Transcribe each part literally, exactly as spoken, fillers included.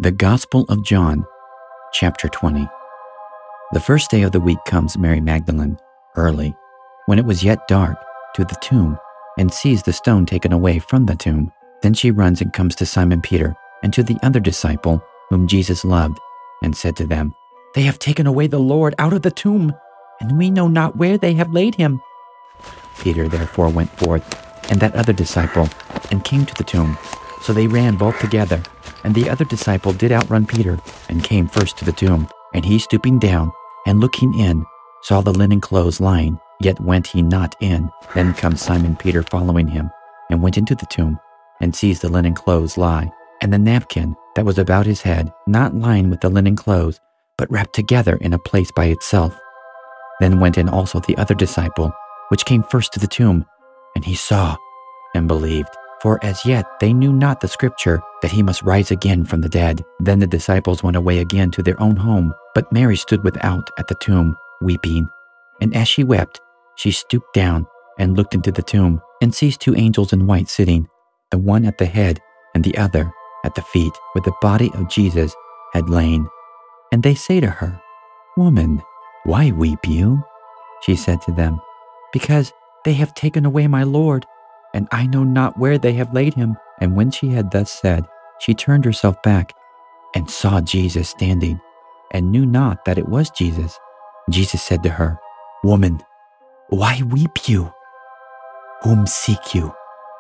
The Gospel of John, chapter twenty. The first day of the week comes Mary Magdalene, early, when it was yet dark, to the tomb, and sees the stone taken away from the tomb. Then she runs and comes to Simon Peter and to the other disciple whom Jesus loved, and said to them, "They have taken away the Lord out of the tomb, and we know not where they have laid him." Peter therefore went forth, and that other disciple, and came to the tomb. So they ran both together, and the other disciple did outrun Peter, and came first to the tomb. And he, stooping down, and looking in, saw the linen clothes lying, yet went he not in. Then comes Simon Peter following him, and went into the tomb, and sees the linen clothes lie, and the napkin that was about his head, not lying with the linen clothes, but wrapped together in a place by itself. Then went in also the other disciple, which came first to the tomb, and he saw, and believed. For as yet they knew not the scripture, that he must rise again from the dead. Then the disciples went away again to their own home, but Mary stood without at the tomb, weeping. And as she wept, she stooped down, and looked into the tomb, and sees two angels in white sitting, the one at the head, and the other at the feet, where the body of Jesus had lain. And they say to her, "Woman, why weep you?" She said to them, "Because they have taken away my Lord, and I know not where they have laid him." And when she had thus said, she turned herself back, and saw Jesus standing, and knew not that it was Jesus. Jesus said to her, "Woman, why weep you? Whom seek you?"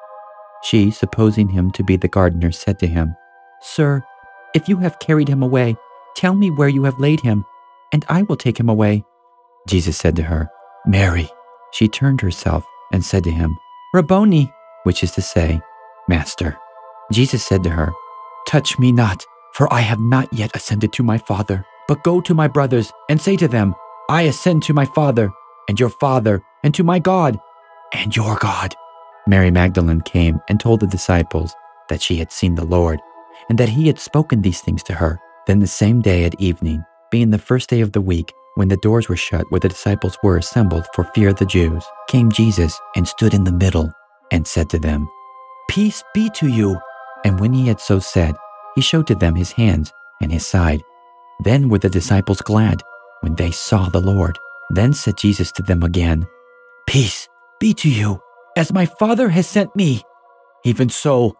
She, supposing him to be the gardener, said to him, "Sir, if you have carried him away, tell me where you have laid him, and I will take him away." Jesus said to her, "Mary." She turned herself and said to him, "Rabboni," which is to say, Master. Jesus said to her, "Touch me not, for I have not yet ascended to my Father, but go to my brothers and say to them, I ascend to my Father and your Father, and to my God and your God." Mary Magdalene came and told the disciples that she had seen the Lord, and that he had spoken these things to her. Then the same day at evening, being the first day of the week, when the doors were shut where the disciples were assembled for fear of the Jews, came Jesus and stood in the middle, and said to them, "Peace be to you." And when he had so said, he showed to them his hands and his side. Then were the disciples glad when they saw the Lord. Then said Jesus to them again, "Peace be to you. As my Father has sent me, even so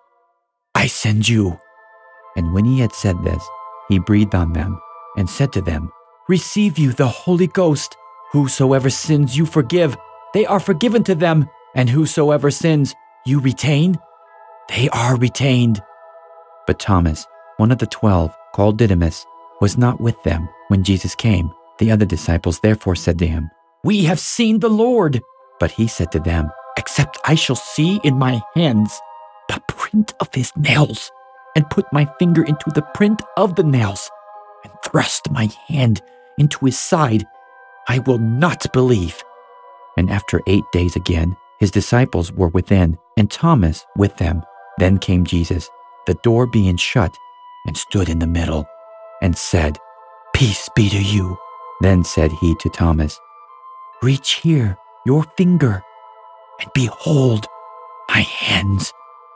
I send you." And when he had said this, he breathed on them and said to them, "Receive you the Holy Ghost. Whosoever sins you forgive, they are forgiven to them, and whosoever sins you retain, they are retained." But Thomas, one of the twelve, called Didymus, was not with them when Jesus came. The other disciples therefore said to him, "We have seen the Lord." But he said to them, "Except I shall see in my hands the print of his nails, and put my finger into the print of the nails, and thrust my hand into his side, I will not believe." And after eight days again, his disciples were within, and Thomas with them. Then came Jesus, the door being shut, and stood in the middle, and said, "Peace be to you." Then said he to Thomas, "Reach here your finger, and behold my hands,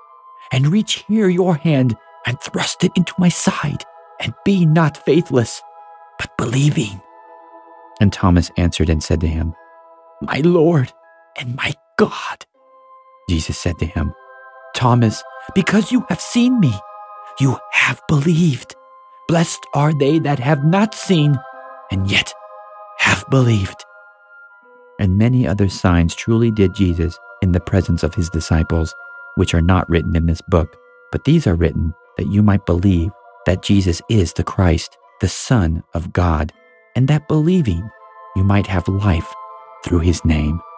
and reach here your hand, and thrust it into my side, and be not faithless, but believing." And Thomas answered and said to him, "My Lord and my God." Jesus said to him, "Thomas, because you have seen me, you have believed. Blessed are they that have not seen, and yet have believed." And many other signs truly did Jesus in the presence of his disciples, which are not written in this book, but these are written that you might believe that Jesus is the Christ, the Son of God, and that believing you might have life through his name.